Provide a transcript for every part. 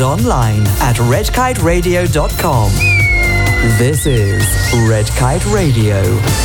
and online at redkiteradio.com. This is Red Kite Radio.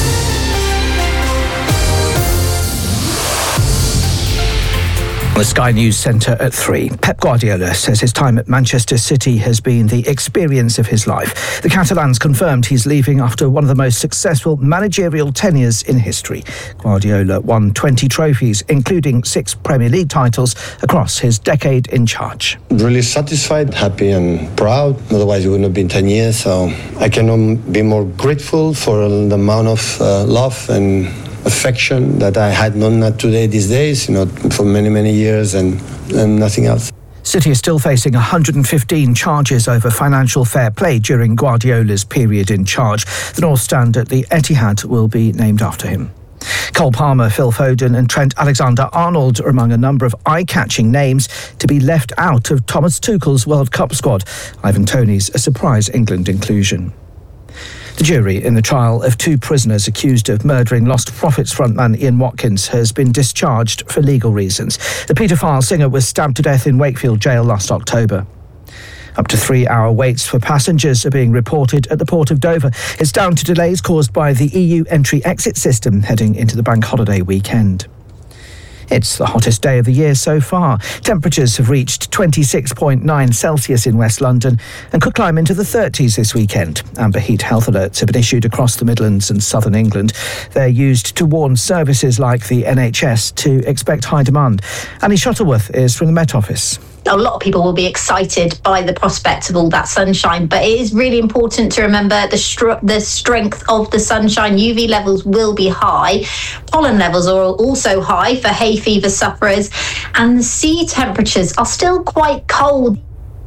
The Sky News Centre at 3. Pep Guardiola says his time at Manchester City has been the experience of his life. The Catalans confirmed he's leaving after one of the most successful managerial tenures in history. Guardiola won 20 trophies, including 6 Premier League titles across his decade in charge. Really satisfied, happy and proud. Otherwise it wouldn't have been 10 years. So I cannot be more grateful for the amount of love and affection that I had not today these days, for many, many years and nothing else. City is still facing 115 charges over financial fair play during Guardiola's period in charge. The North Stand at the Etihad will be named after him. Cole Palmer, Phil Foden and Trent Alexander-Arnold are among a number of eye-catching names to be left out of Thomas Tuchel's World Cup squad. Ivan Toney's a surprise England inclusion. The jury in the trial of 2 prisoners accused of murdering Lost Prophets frontman Ian Watkins has been discharged for legal reasons. The paedophile singer was stabbed to death in Wakefield Jail last October. Up to 3-hour waits for passengers are being reported at the Port of Dover. It's down to delays caused by the EU entry-exit system heading into the bank holiday weekend. It's the hottest day of the year so far. Temperatures have reached 26.9 Celsius in West London and could climb into the 30s this weekend. Amber heat health alerts have been issued across the Midlands and southern England. They're used to warn services like the NHS to expect high demand. Annie Shuttleworth is from the Met Office. A lot of people will be excited by the prospect of all that sunshine, but it is really important to remember the strength of the sunshine. UV levels will be high. Pollen levels are also high for hay fever sufferers, and the sea temperatures are still quite cold.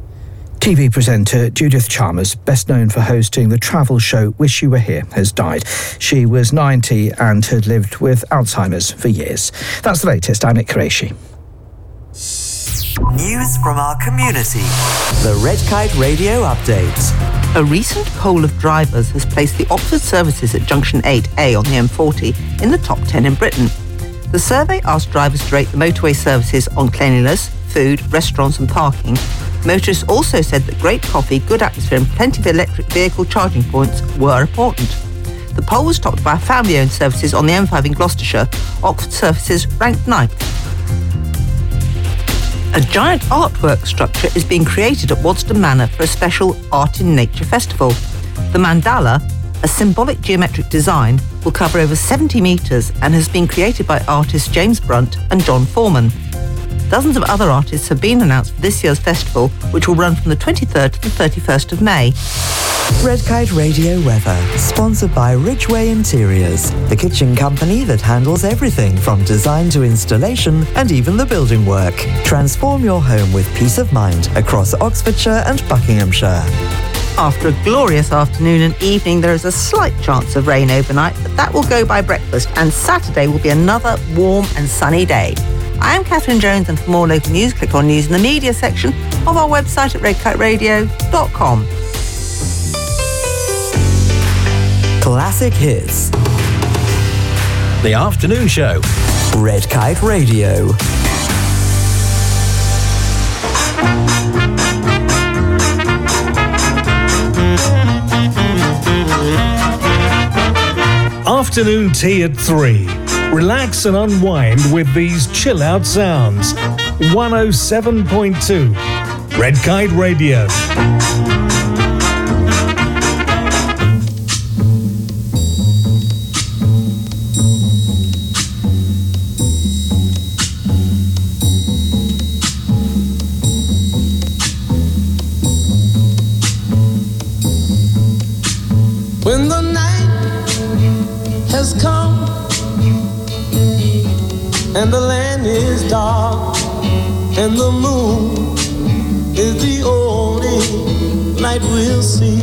TV presenter Judith Chalmers, best known for hosting the travel show Wish You Were Here, has died. She was 90 and had lived with Alzheimer's for years. That's the latest. I'm Nick Qureshi. News from our community. The Red Kite Radio Update. A recent poll of drivers has placed the Oxford services at Junction 8A on the M40 in the top 10 in Britain. The survey asked drivers to rate the motorway services on cleanliness, food, restaurants and parking. Motorists also said that great coffee, good atmosphere and plenty of electric vehicle charging points were important. The poll was topped by family-owned services on the M5 in Gloucestershire. Oxford services ranked 9th. A giant artwork structure is being created at Wadston Manor for a special Art in Nature festival. The mandala, a symbolic geometric design, will cover over 70 metres and has been created by artists James Brunt and John Foreman. Dozens of other artists have been announced for this year's festival, which will run from the 23rd to the 31st of May. Red Kite Radio weather, sponsored by Ridgeway Interiors, the kitchen company that handles everything from design to installation and even the building work. Transform your home with peace of mind across Oxfordshire and Buckinghamshire. After a glorious afternoon and evening, there is a slight chance of rain overnight, but that will go by breakfast, and Saturday will be another warm and sunny day. I am Catherine Jones, and for more local news, click on News in the Media section of our website at redkiteradio.com. Classic hits. The Afternoon Show. Red Kite Radio. Afternoon tea at 3. Relax and unwind with these chill-out sounds. 107.2 Red Kite Radio. When the night has come and the land is dark and the moon is the only light we'll see.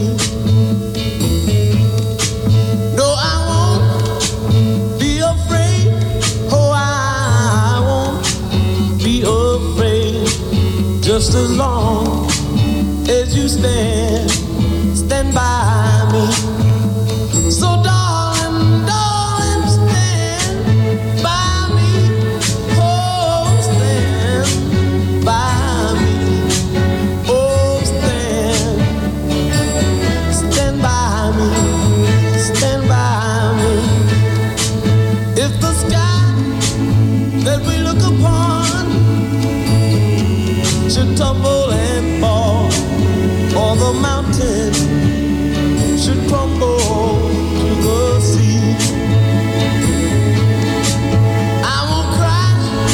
No, I won't be afraid. Oh, I won't be afraid. Just as long as you stand by me. So darling, darling, stand by me. Oh, stand by me. Oh, tumble and fall, or the mountain should crumble to the sea. I won't cry,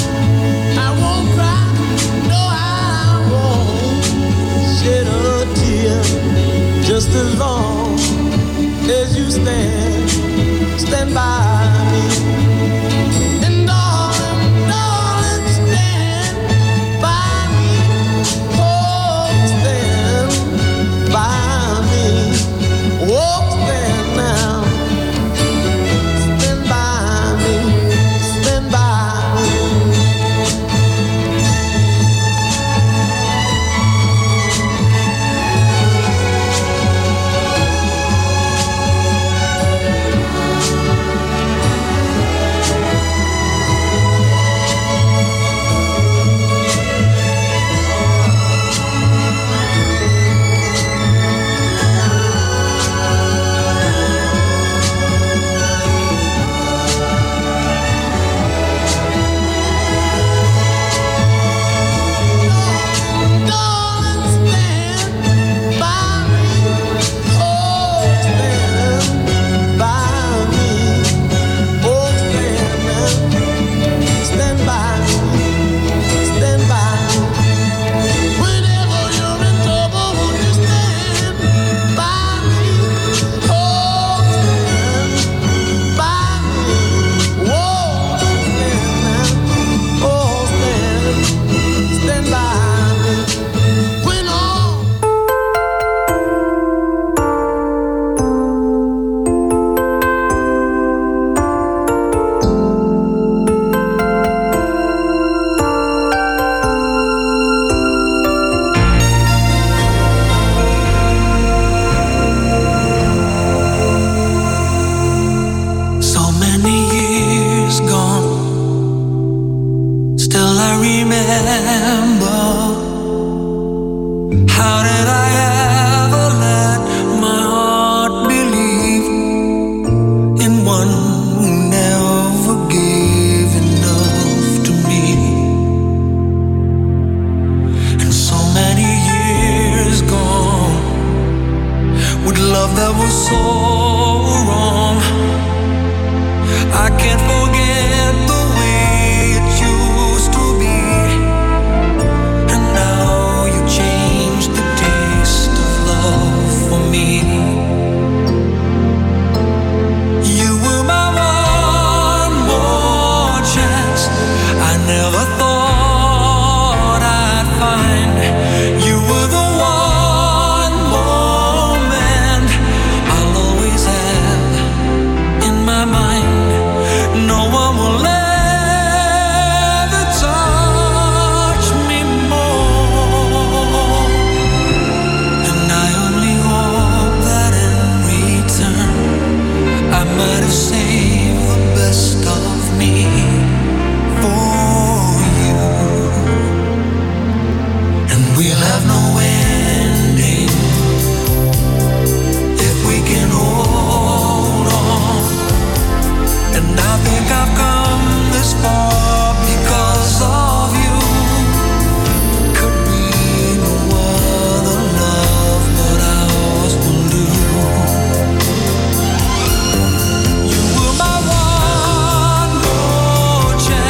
no I won't shed a tear, just as long as you stand by me. And darling, stand by me. Oh, stand by me. Oh, stand now. Stand by me. Stand by me.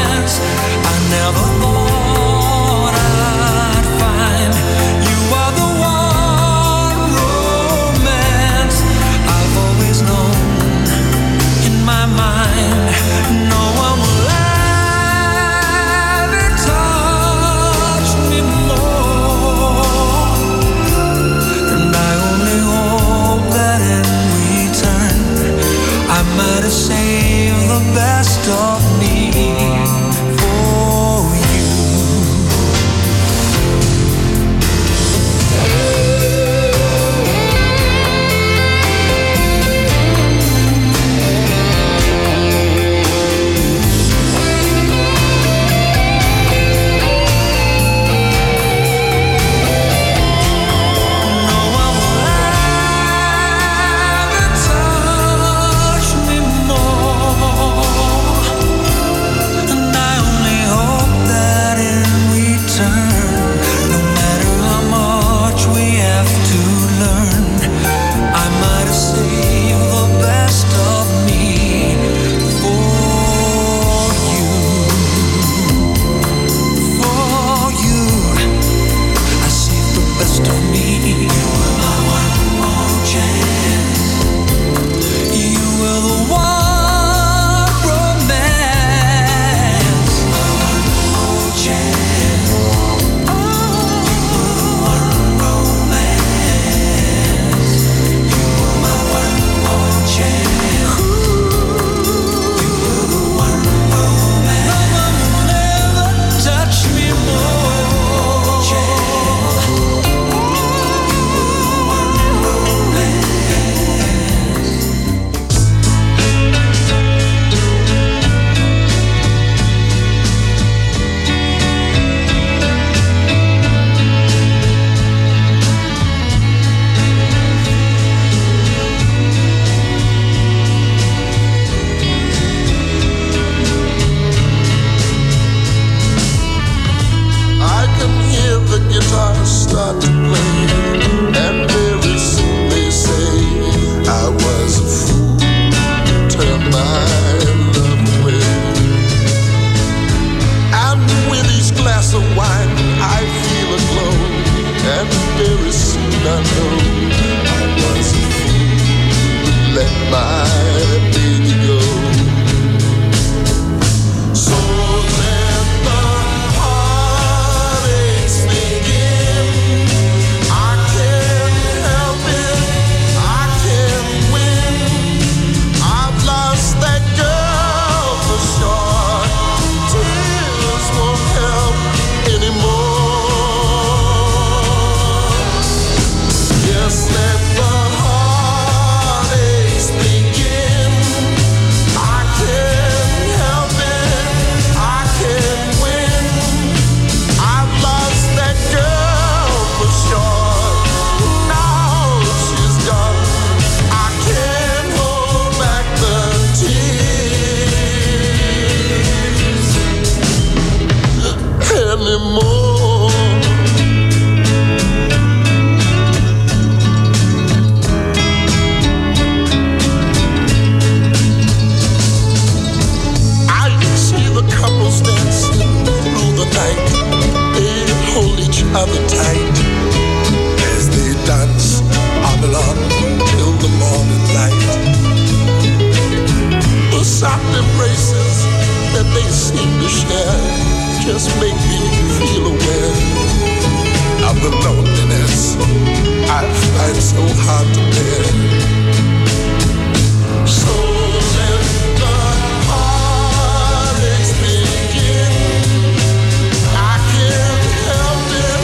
Never thought I'd find you are the best of me. You were my one more chance. You were the one romance. One more chance. Oh, you were the one romance. You were my one more chance. You were the one romance. No one will ever touch me more. Start to play, and very soon they say I was a fool, turn my love away. And with each glass of wine I feel a glow, and very soon I know I was a fool, let my baby go. So let the heartaches begin. Other tight as they dance on along till the morning light. The soft embraces that they seem to share just make me feel aware of the loneliness I find so hard to bear. So let the heartaches begin. I can't help it.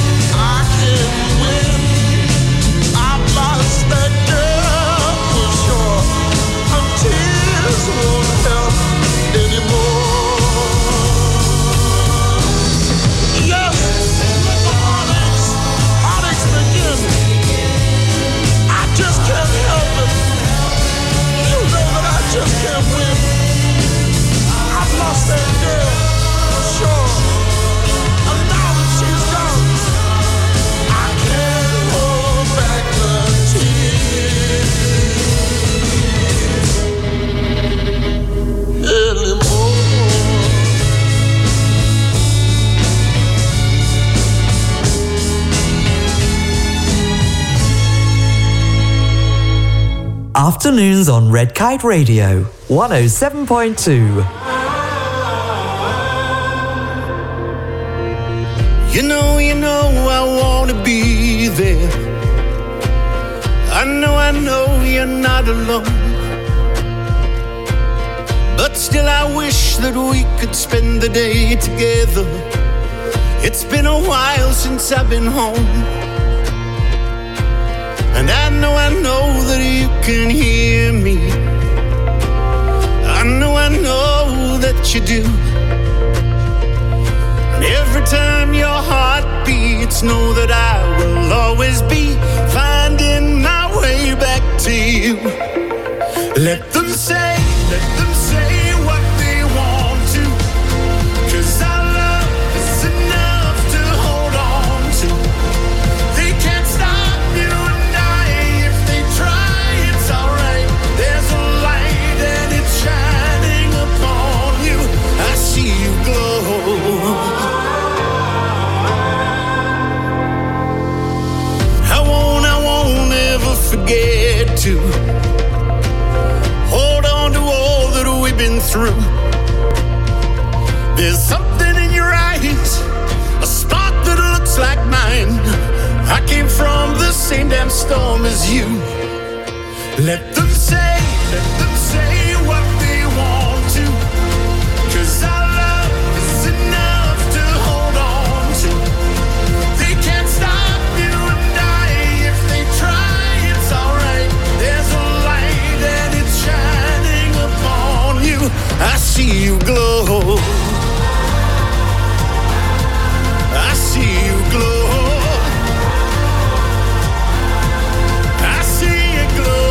That girl for sure, her tears won't help anymore. Yes, let the heartaches begin. I just can't help it. You know that I just can't win. I've lost that girl for sure, and now that she's gone, I can't hold back the Afternoons on Red Kite Radio, 107.2. You know, I want to be there. I know you're not alone. But still I wish that we could spend the day together. It's been a while since I've been home. And I know that you can hear me. I know that you do. And every time your heart beats, know that I will always be finding my way back to you. Let them say what they want to, 'cause our love is enough to hold on to. They can't stop you and I if they try, it's alright. There's a light and it's shining upon you. I see you glow. get to. Hold on to all that we've been through. There's something in your eyes, a spark that looks like mine. I came from the same damn storm as you. Let them say what they want to. 'Cause our love is enough to hold on to. They can't stop you and I if they try, it's alright. There's a light and it's shining upon you. I see you glow. I see you glow. I see you glow.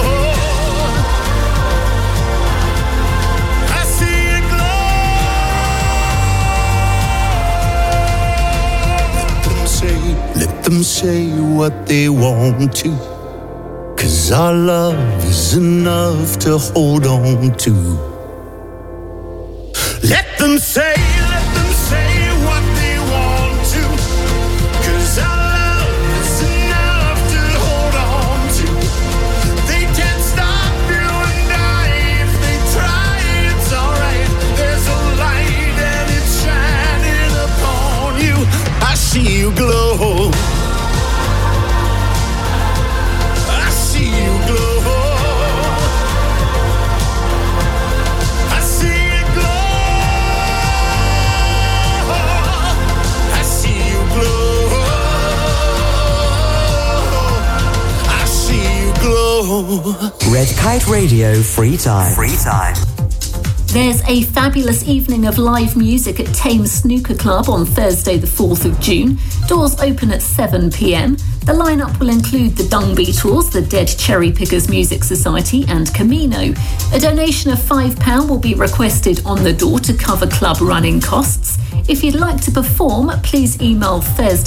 I see you glow. Let them say what they want to. 'Cause our love is enough to hold on to. Let them say what they want to. 'Cause our love is enough to hold on to. They can't stop you and I if they try, it's alright. There's a light and it's shining upon you. I see you glow. I see you glow. I see you glow. I see you glow. I see you glow. Red Kite Radio Free Time. There's a fabulous evening of live music at Thames Snooker Club on Thursday the 4th of June. Doors open at 7 p.m. The lineup will include the Dung Beatles, the Dead Cherry Pickers Music Society and Camino. A donation of £5 will be requested on the door to cover club running costs. If you'd like to perform, please email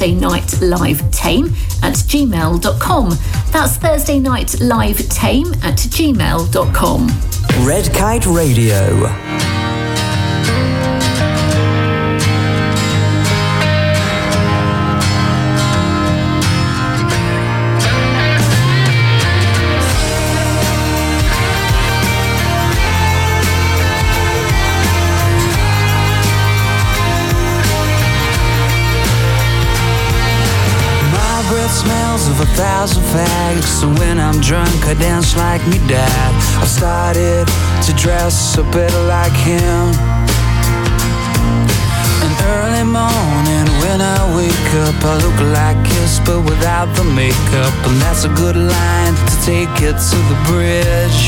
thursdaynightlivetame@gmail.com. That's thursdaynightlivetame@gmail.com. Red Kite Radio. Smells of 1,000 fags. So when I'm drunk I dance like me dad. I've started to dress a bit like him. An early morning when I wake up I look like Kiss but without the makeup. And that's a good line to take it to the bridge.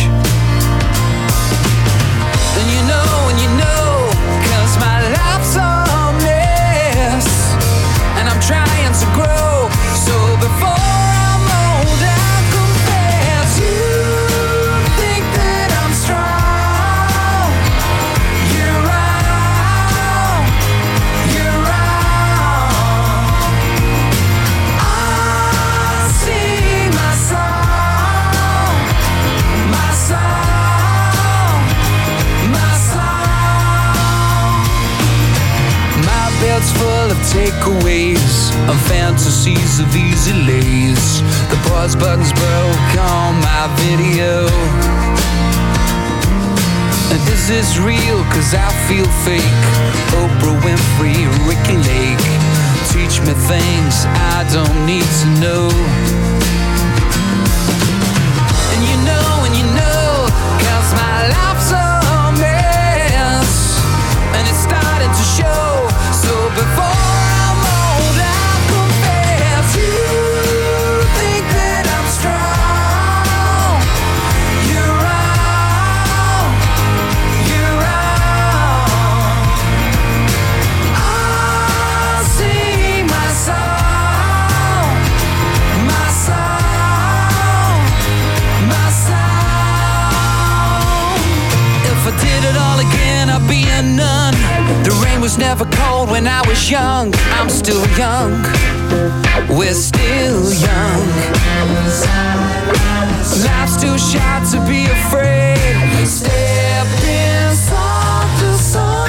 And you know, 'cause my life's a mess and I'm trying to grow. So before I'm old, I confess, you think that I'm strong. You're wrong. I sing my song. My bed's full of takeaways and fantasies of easy lays. The pause button's broke on my video. And is this real? 'Cause I feel fake. Oprah Winfrey, Ricky Lake. Teach me things I don't need to know. And you know, 'cause my life's a mess and it's starting to show. So before be a nun. The rain was never cold when I was young. I'm still young. We're still young. Life's too short to be afraid. Step inside the sun.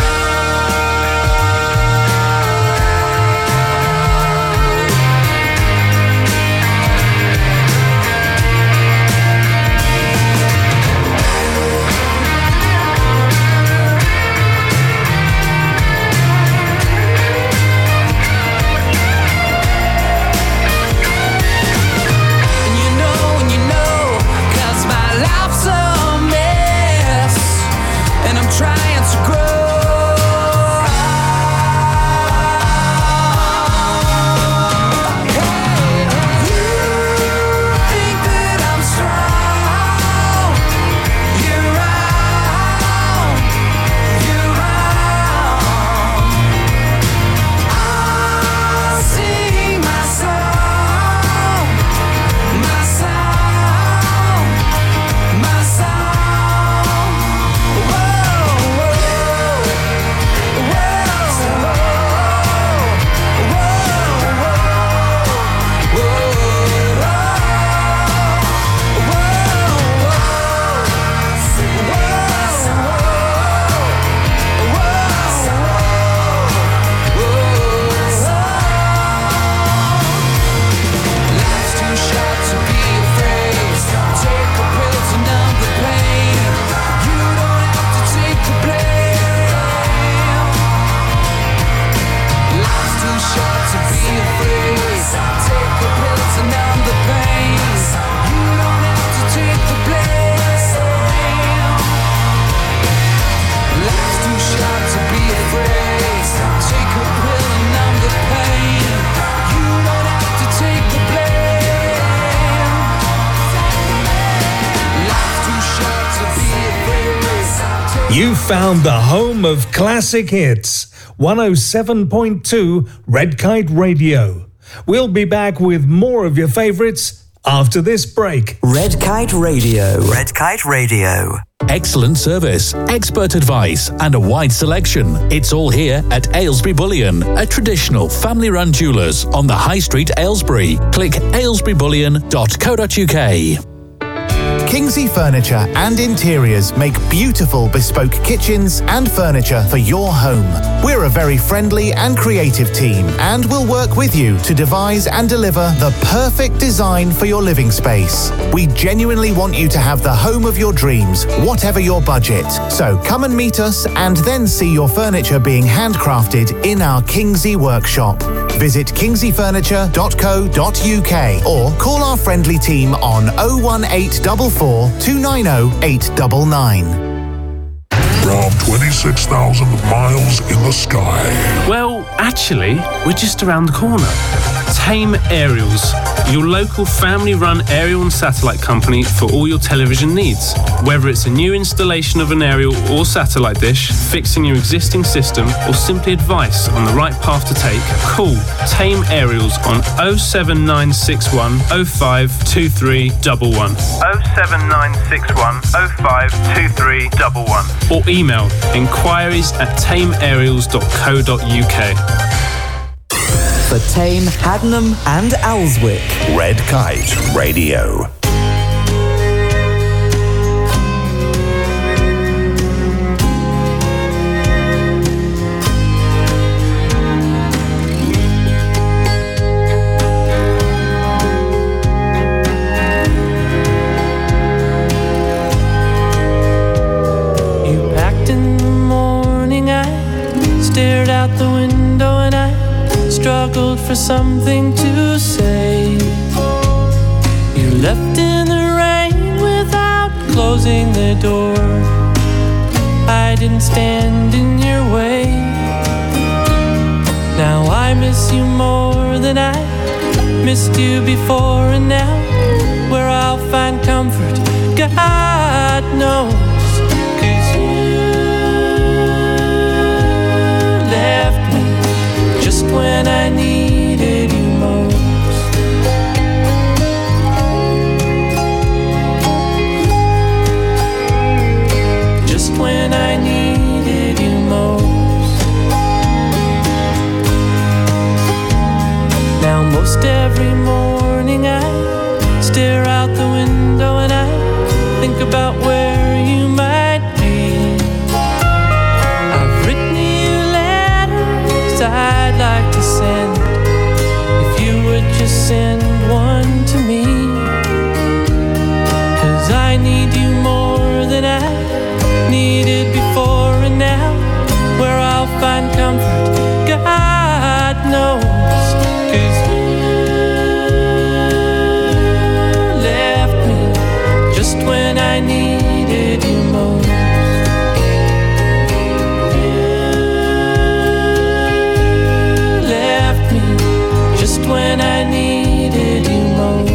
You found the home of classic hits, 107.2 Red Kite Radio. We'll be back with more of your favourites after this break. Red Kite Radio. Red Kite Radio. Excellent service, expert advice, and a wide selection. It's all here at Aylesbury Bullion, a traditional family-run jewellers on the High Street, Aylesbury. Click aylesburybullion.co.uk. Kingsley Furniture and Interiors make beautiful bespoke kitchens and furniture for your home. We're a very friendly and creative team and we'll work with you to devise and deliver the perfect design for your living space. We genuinely want you to have the home of your dreams, whatever your budget. So come and meet us and then see your furniture being handcrafted in our Kingsley workshop. Visit kingsleyfurniture.co.uk or call our friendly team on 01844 290 899. Around 26,000 miles in the sky. Well, actually, we're just around the corner. Tame Aerials, your local family-run aerial and satellite company for all your television needs. Whether it's a new installation of an aerial or satellite dish, fixing your existing system, or simply advice on the right path to take, call Tame Aerials on 07961 052311. 07961 052311. Or email inquiries@tameaerials.co.uk. For Tame, Haddenham and Alswick. Red Kite Radio. You packed in the morning, I stared out the window and I struggled for something to say. You left in the rain without closing the door. I didn't stand in your way. Now I miss you more than I missed you before. And now where I'll find comfort, God knows. 'Cause you left me just when I needed you most. Just when I needed you most. Now most every morning I stare out the window and I think about where you might be. I've written you letters I'd like to send, if you would just send one to me. 'Cause I need you more than I needed before. And now where I'll find comfort, God knows. 'Cause you left me just when I needed you most. Just when I needed you most.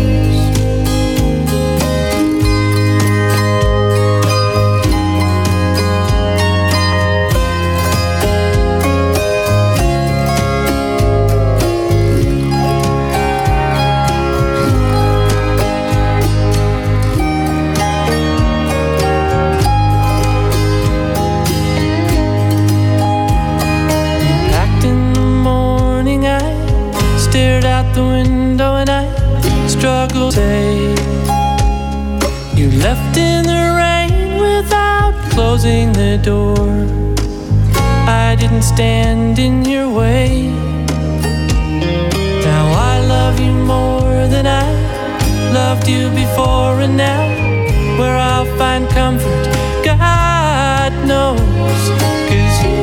The window and I struggled to say. You left in the rain without closing the door. I didn't stand in your way. Now I love you more than I loved you before. And now where I'll find comfort, God knows. 'Cause you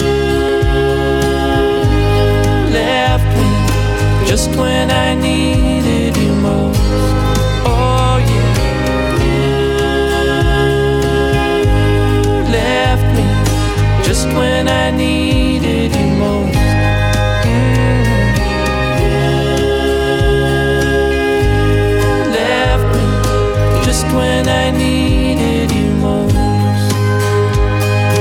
left me just when I needed you most. Oh yeah, you left me just when I needed you most. You left me just when I needed you most.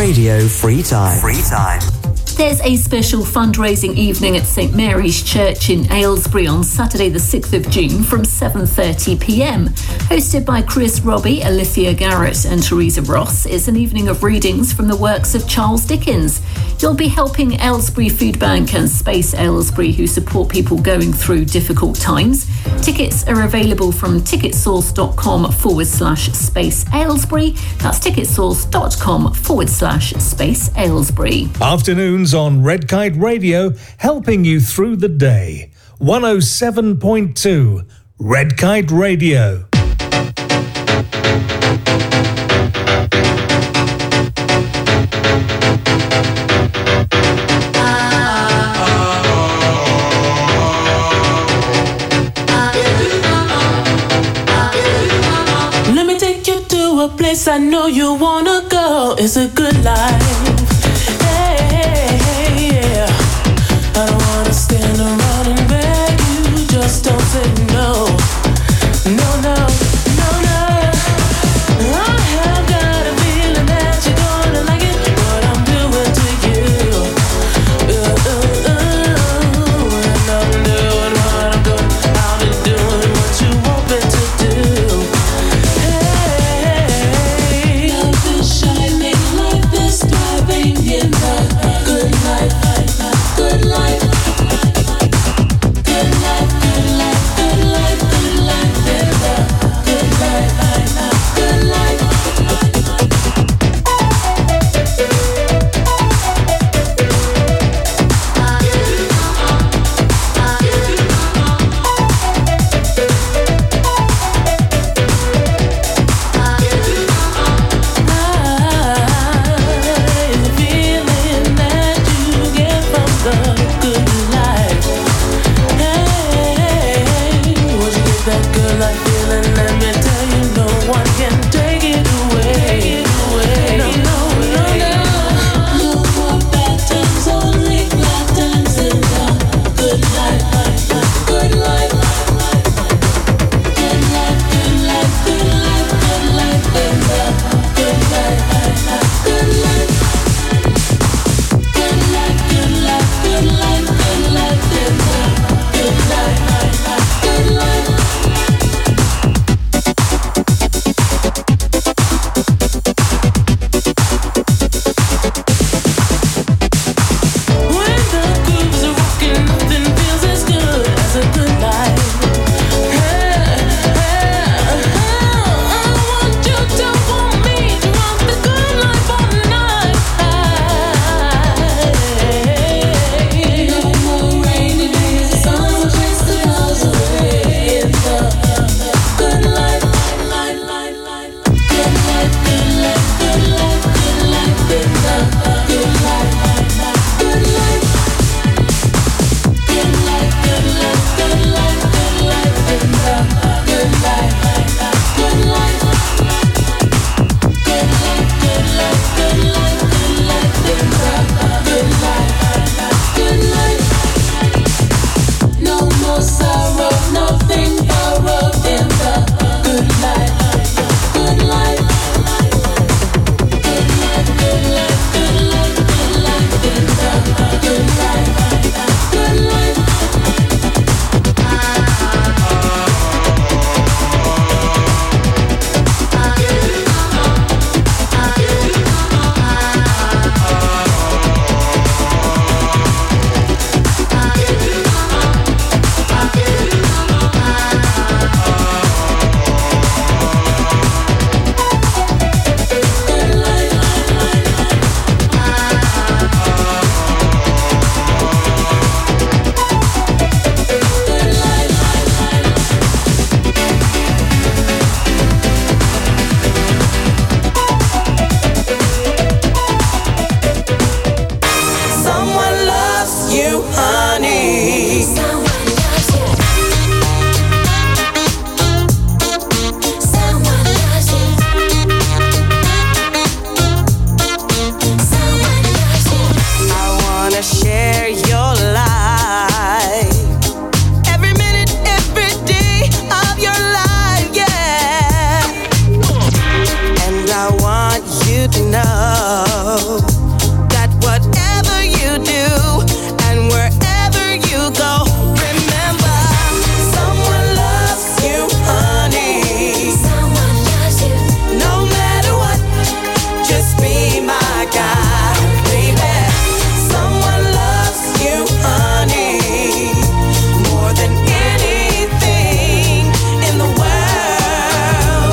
Radio Free Time. There's a special fundraising evening at St Mary's Church in Aylesbury on Saturday the 6th of June from 7:30pm. Hosted by Chris Robbie, Alithia Garrett and Teresa Ross, it's an evening of readings from the works of Charles Dickens. You'll be helping Aylesbury Food Bank and Space Aylesbury, who support people going through difficult times. Tickets are available from ticketsource.com/Space Aylesbury. That's ticketsource.com/Space Aylesbury. Afternoons on Red Kite Radio, helping you through the day. 107.2 Red Kite Radio. Let me take you to a place I know you wanna go. It's a good life. I don't wanna stand around and beg you, just don't say no. No, no, no, no. I have got a feeling that you're gonna like it, what I'm doing to you. And I'm doing what I'm doing, I'll be doing what you want me to do. Hey, love is shining like the sky. guy, baby. Someone loves you, honey, more than anything in the world.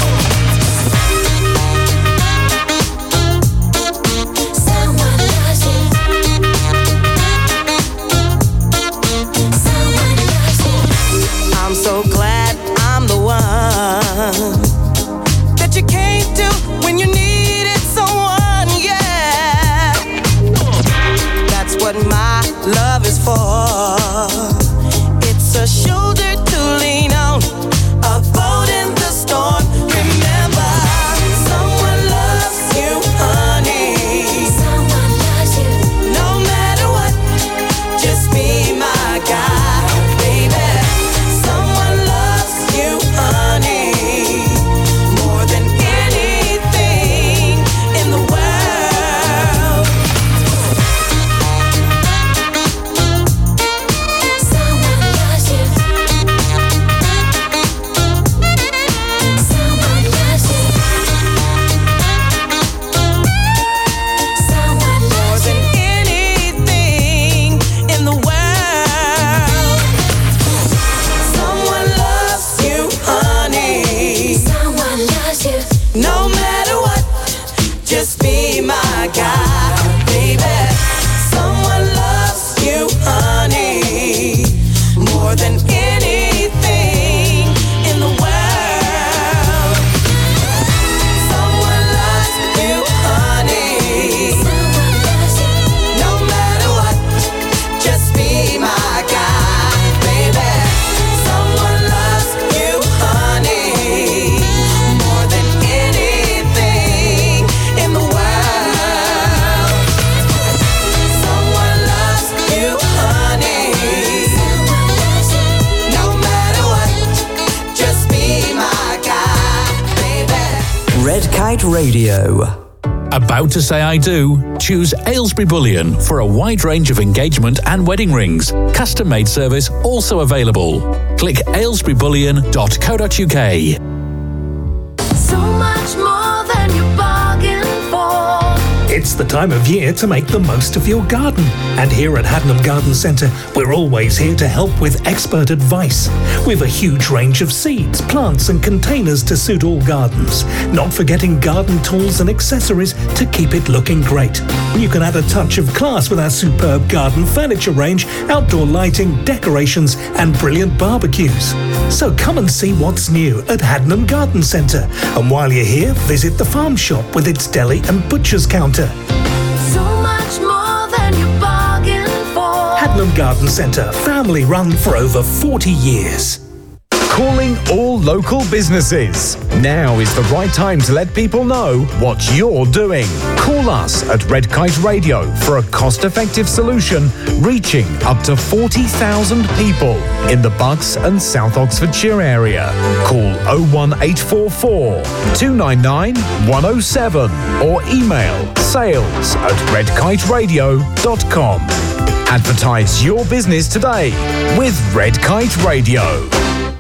Someone loves you. Someone loves you. I'm so glad I'm the one that you came to when you needed someone, yeah. That's what my love is for. It's a shoulder to lean on, a boat in the storm. Remember, someone loves you, honey. Someone loves you. No matter what, just be my guy, baby. Someone loves you, honey, more than anything in the world. Someone loves you. Someone loves you. Someone more than anything in the world. Someone loves you, honey. Someone loves you. No matter what, just be my guy, baby. Someone loves you, honey, more than anything in the world. Someone loves you, honey. Someone loves you. No matter what, just be my guy, baby. Someone loves you, honey, more than anything in the world. Someone loves you, honey. Someone loves you. No matter what, just be my guy, baby. Red Kite Radio. About to say I do? Choose Aylesbury Bullion for a wide range of engagement and wedding rings. Custom made service also available. Click aylesburybullion.co.uk. So much more than you bargained for. It's the time of year to make the most of your garden. And here at Haddenham Garden Centre, we're always here to help with expert advice. We've a huge range of seeds, plants and containers to suit all gardens. Not forgetting garden tools and accessories to keep it looking great. You can add a touch of class with our superb garden furniture range, outdoor lighting, decorations and brilliant barbecues. So come and see what's new at Haddenham Garden Centre. And while you're here, visit the farm shop with its deli and butcher's counter. So much more than you bargained for. Haddenham Garden Centre, family run for over 40 years. Calling all local businesses. Now is the right time to let people know what you're doing. Call us at Red Kite Radio for a cost-effective solution reaching up to 40,000 people in the Bucks and South Oxfordshire area. Call 01844 299 107 or email sales@redkiteradio.com. Advertise your business today with Red Kite Radio.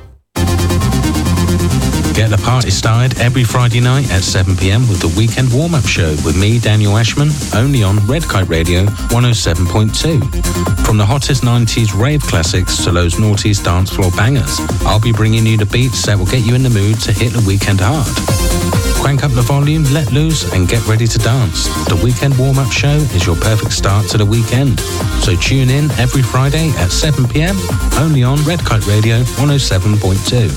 Get the party started every Friday night at 7 p.m. with the Weekend Warm-Up Show with me, Daniel Ashman, only on Red Kite Radio 107.2. From the hottest 90s rave classics to those noughties dance floor bangers, I'll be bringing you the beats that will get you in the mood to hit the weekend hard. Crank up the volume, let loose, and get ready to dance. The Weekend Warm-Up Show is your perfect start to the weekend. So tune in every Friday at 7 p.m. only on Red Kite Radio 107.2.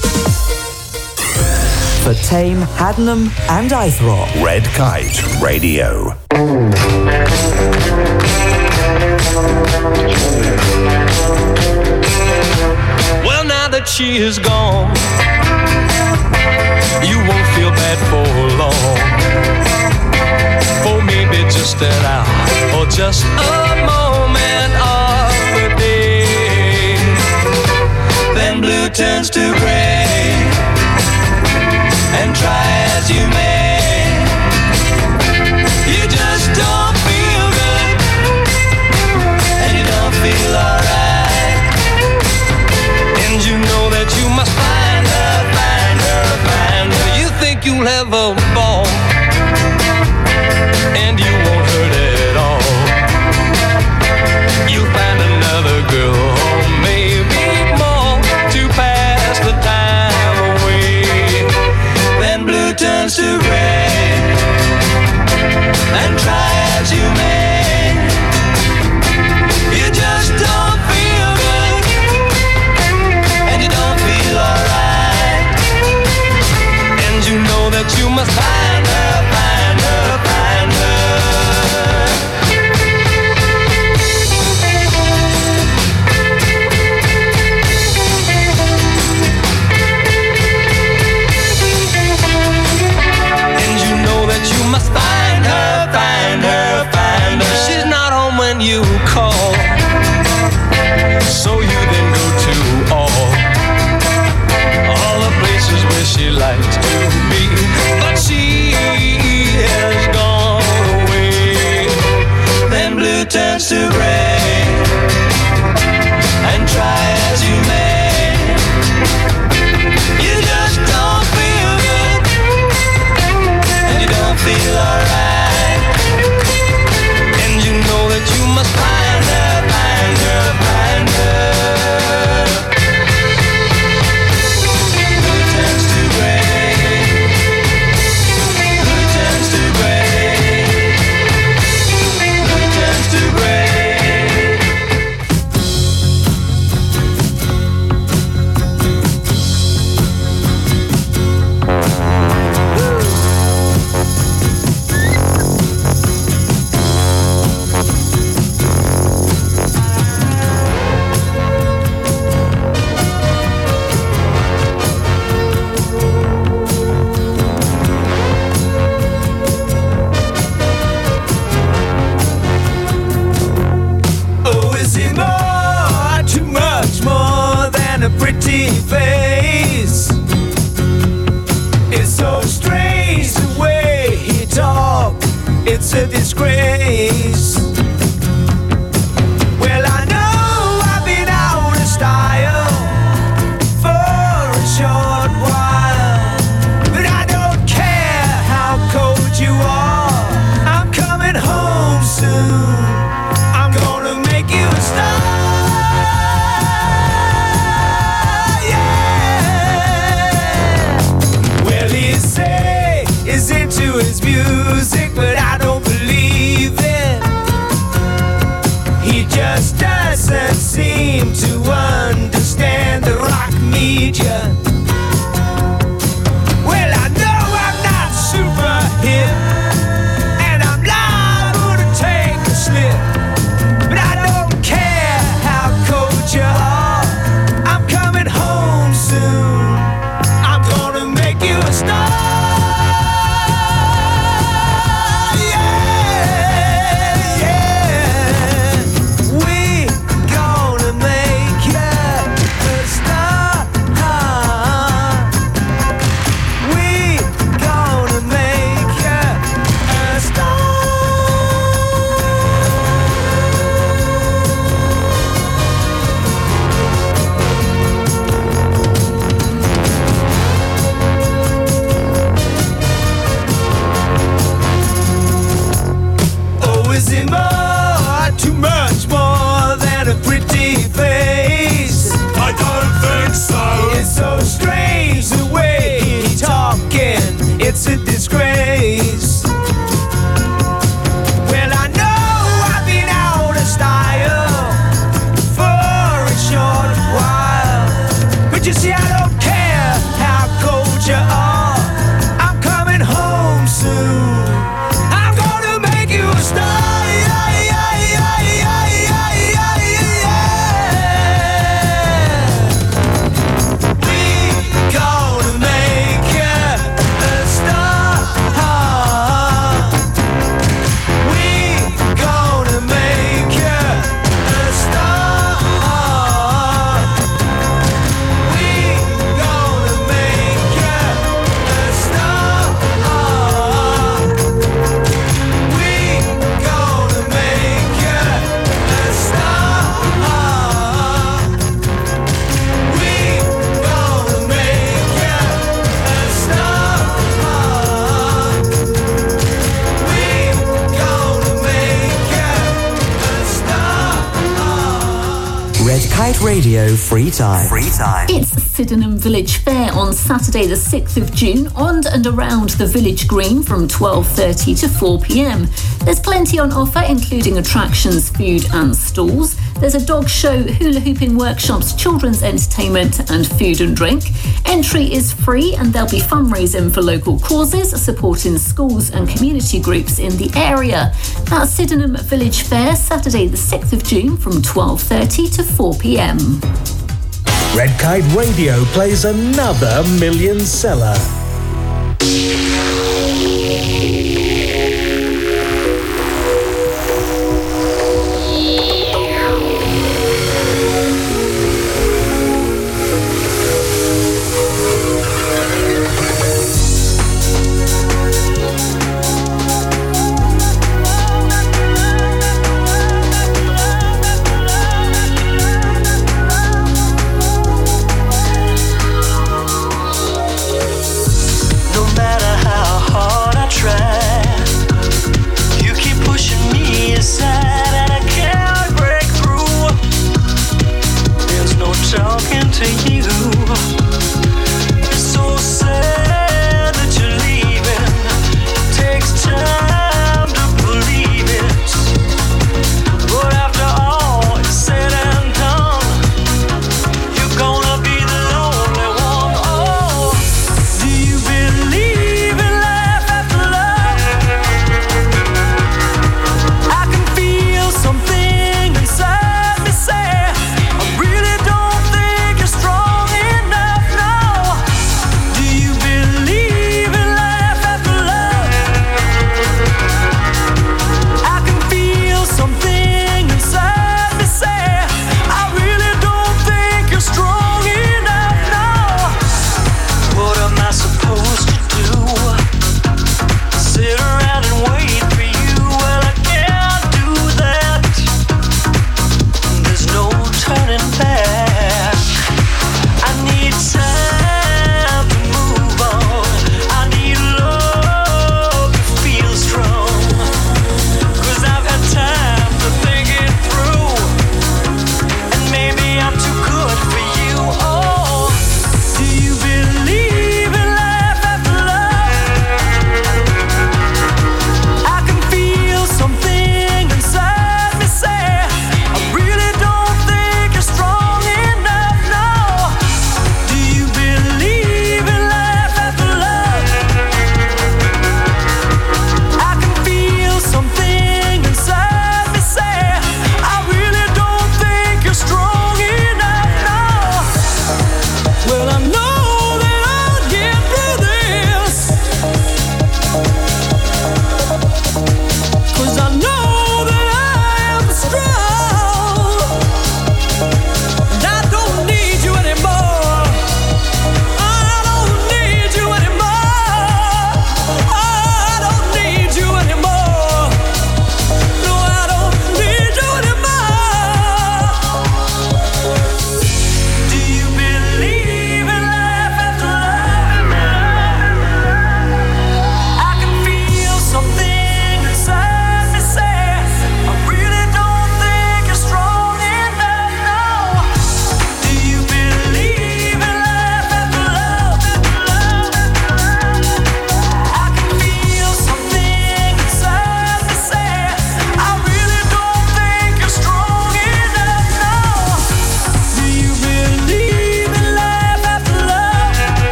For Tame, Haddenham and Eythrop. Red Kite Radio. Well, now that she is gone, you won't feel bad for long. For maybe just an hour or just a moment of the day. Then blue turns to gray. And try as you may, you just don't feel good, and you don't feel alright. And you know that you must find her, find her, find her. You think you'll have a ball, and you won't hurt when you call. So you then go to all the places where she likes to be, but she has gone away. Then blue turns to gray, and try as you may, you just don't feel good, and you don't feel alright, and you know that you must find her, find her, find her. Blue turns to gray, blue turns to gray, blue turns to gray. Oh, is it more, too much more than a pretty face? It's so strange the way he talks, it's a disgrace. Well, I know I've been out of style for a short while, but I don't care how cold you are, I'm coming home soon. I'm gonna make you a star, yeah. Well, he say he's into his music, but I don't believe it. He just doesn't seem to understand the rock media. Well, I know I'm not super hip, and I'm liable to take a slip, but I don't care how cold you are, I'm coming home soon. I'm gonna make you a star, yeah, yeah. We gonna make you a star. We gonna make you a star. Oh, is it more, too much more than a pretty face? I don't think so. It's so strange the way he's talking, it's a disgrace. Well, I know I've been out of style for a short while, but you see, I don't care how cold you are, I'm coming home soon. I'm gonna make you a star, yeah, yeah, yeah, yeah, yeah, yeah, yeah. We gonna make you a star. We gonna make you a star. We gonna make you a star. We gonna make you a star. We gonna make you a star. We gonna make you a star. Red Kite Radio Free Time. Free Time. It's Sydenham Village Fair on Saturday the 6th of June on and around the village green from 12:30 to 4 p.m. There's plenty on offer, including attractions, food and stalls. There's a dog show, hula hooping workshops, children's entertainment and food and drink. Entry is free and there'll be fundraising for local causes, supporting schools and community groups in the area. That's Sydenham Village Fair, Saturday the 6th of June from 12:30 to 4 p.m. Red Kite Radio plays another million seller.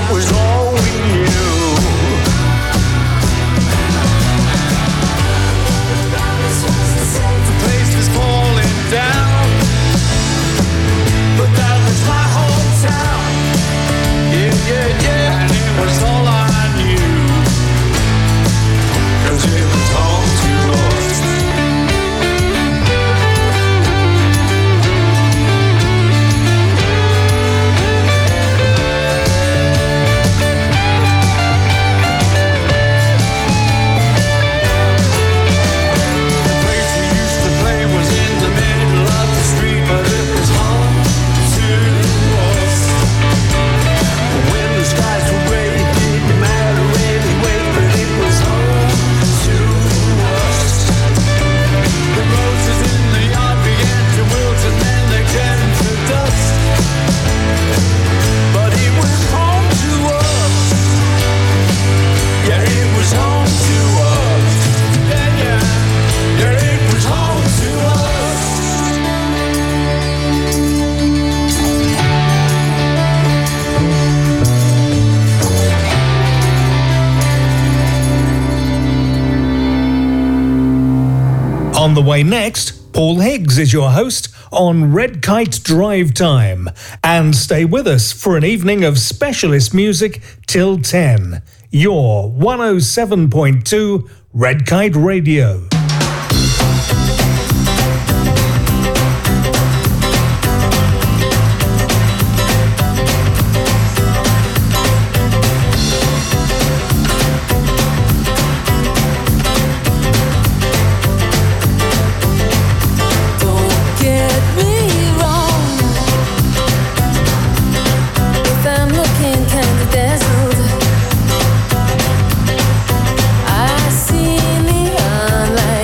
was all we knew. The place was falling down, but that was my hometown. Yeah, yeah, yeah, and it was all I knew, 'cause it was home to us. On the way next, Paul Higgs is your host on Red Kite Drive Time. And stay with us for an evening of specialist music till 10. Your 107.2 Red Kite Radio. I see neon lights.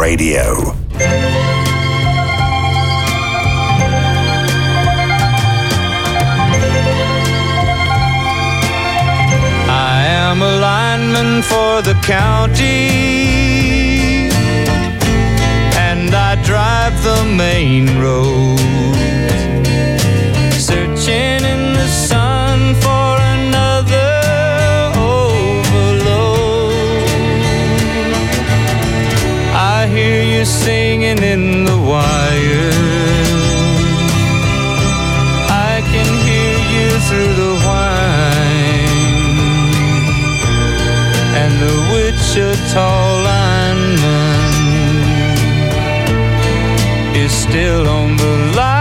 Radio. I am a lineman for the county, and I drive the main road, searching in the sun for another overload. I hear you singing in the wire, I can hear you through the whine, and the Wichita lineman is still on the line.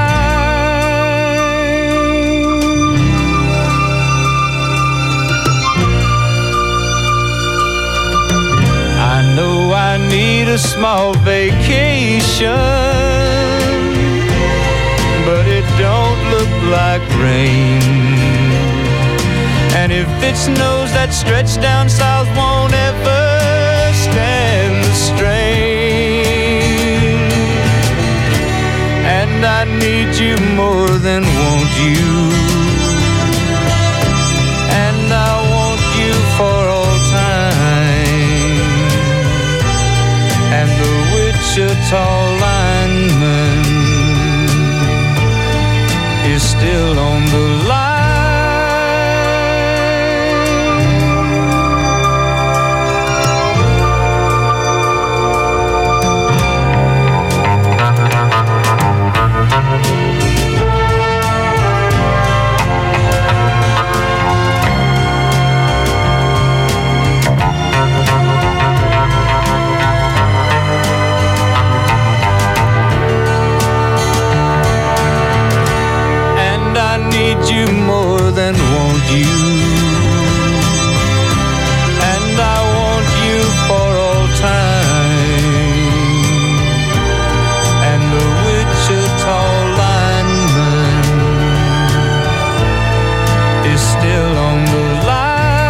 I know I need a small vacation, but it don't look like rain. And if it snows, that stretch down south won't ever stand the strain. And I need you more than want you, and I want you for all time. And the Wichita lineman is still on the line. You more than want you, and I want you for all time. And the Wichita lineman is still on the line.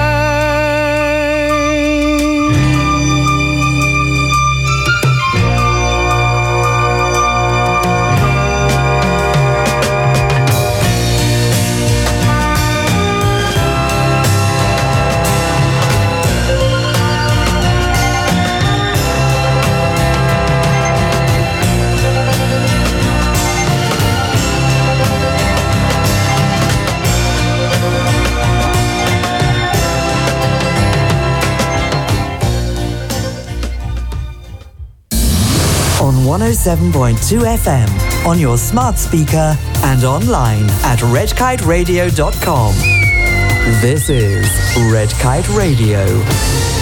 On 107.2 FM, on your smart speaker and online at redkiteradio.com. This is Red Kite Radio.